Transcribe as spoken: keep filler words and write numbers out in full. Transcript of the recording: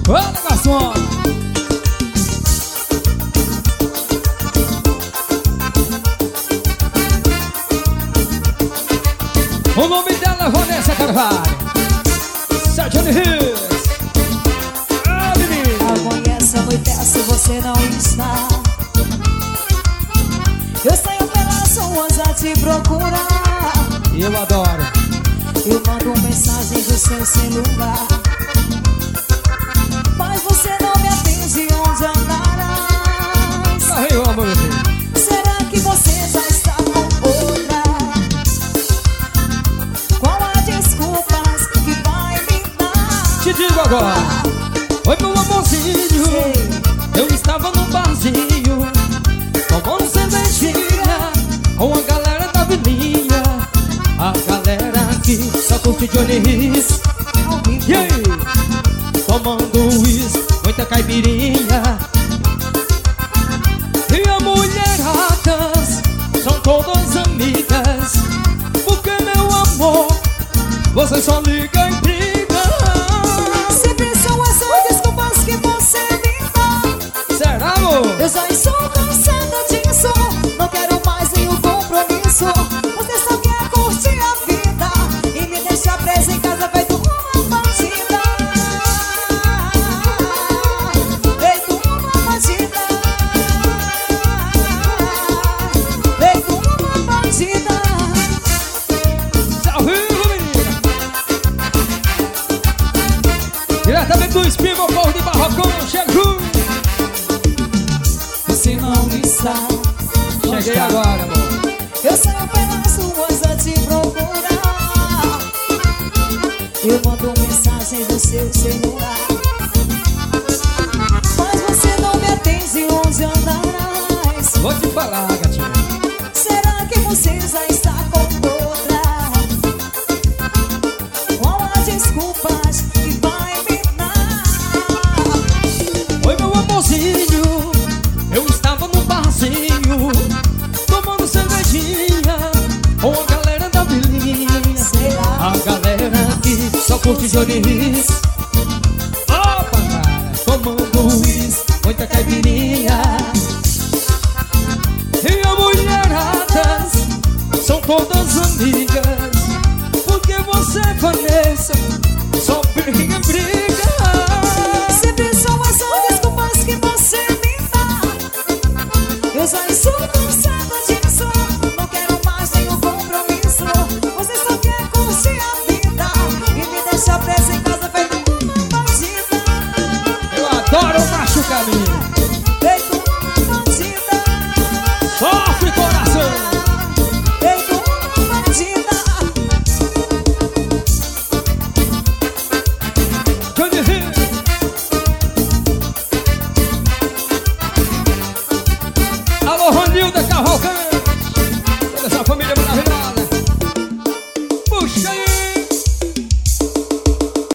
Olha, garçom. O nome dela é Vanessa Carvalho. Sérgio Rios. Ah, menina. Amanhece, anoitece, você não está. Eu saio pelas ruas a te procurar. Eu adoro. Eu mando mensagem do seu celular, mas você não me atende, onde andarás? Aí, meu amor, meu filho. Será que você já está com outra? Qual a desculpas que vai me dar? Te digo agora. Oi, meu amorzinho. Sei. Eu estava num barzinho, tomando cervejinha com a galera da vilinha. A galera aqui só curte Johnny Rios. E aí? Tomando uísque, muita caipirinha. E as mulheradas são todas amigas, porque, meu amor, você só liga em briga. Sempre são essas desculpas que você me dá. Será, amor? Eu já estou cansada disso, não quero mais nenhum compromisso. Você só quer curtir a vida e me deixar presa em casa feito uma bandida. Feito uma bandida. Feito uma bandida. Salve, menina! Diretamente do Espírito, meu povo de Barrocão, chegou! Você não está. Cheguei agora, amor. Eu saio pelas ruas a te procurar. Eu mando mensagens do seu celular, mas você não me atende, onde andarás? Vou te falar, gatinha. Será que você já está com outra? Qual as desculpas que vai me dar? Oi, meu amorzinho. Eu estava num barzinho, tomando cervejinha com a galera da vilinha. Será? A galera aqui só curte Johnny Rios. Opa, cara, tomando uísque, muita caipirinha. E as mulheradas são todas amigas, porque você, Vanessa, só briga em briga. Sempre são essas desculpas que você me dá. Eu já estou cansada disso, não quero mais nenhum compromisso. Você só quer curtir a vida e me deixar presa em casa feito uma bandida. Eu adoro machucar, menina. Feito uma bandida. Sofre, coração. Feito uma bandida. Johnny Rios. Alô, Ronilda Cavalcante.